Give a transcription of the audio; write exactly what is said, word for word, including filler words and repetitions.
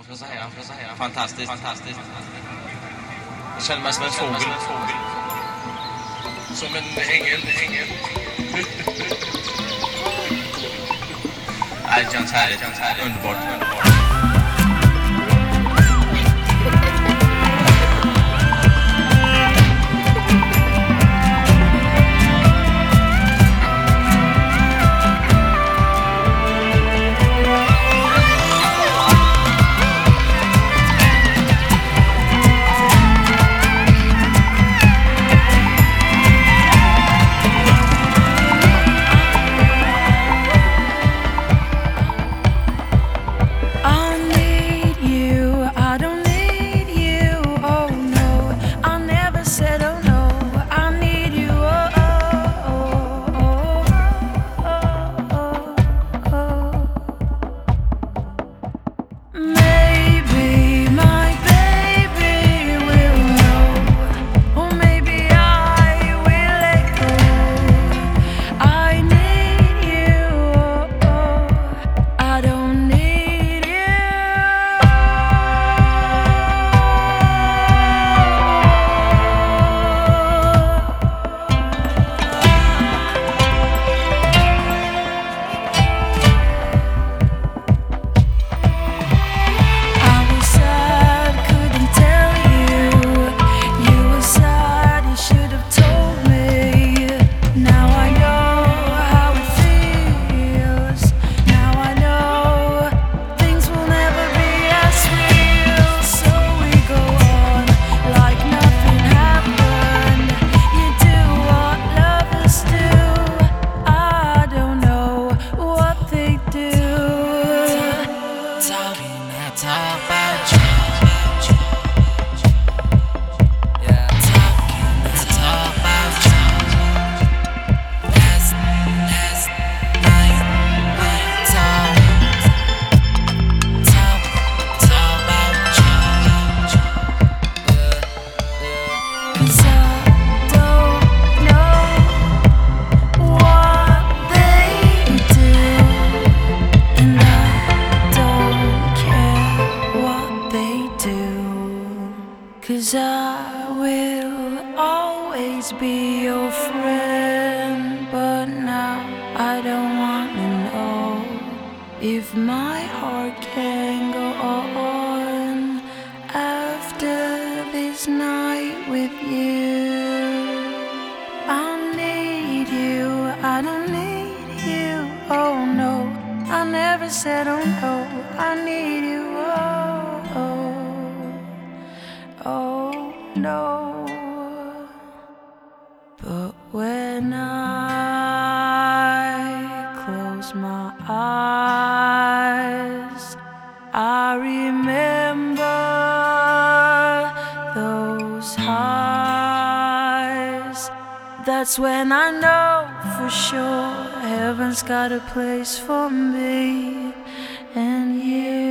ska jag säga? Fantastiskt, fantastiskt. Jag känner mig som en fågel. Som en ängel, ängel. Nej, det känns härligt, underbart, underbart. Cause I will always be your friend, but now I don't wanna know if my heart can go on after this night with you. I need you, I don't need you, oh no, I never said oh no, I need you, oh, oh. Oh no, but when I close my eyes, I remember those highs. That's when I know for sure heaven's got a place for me and you.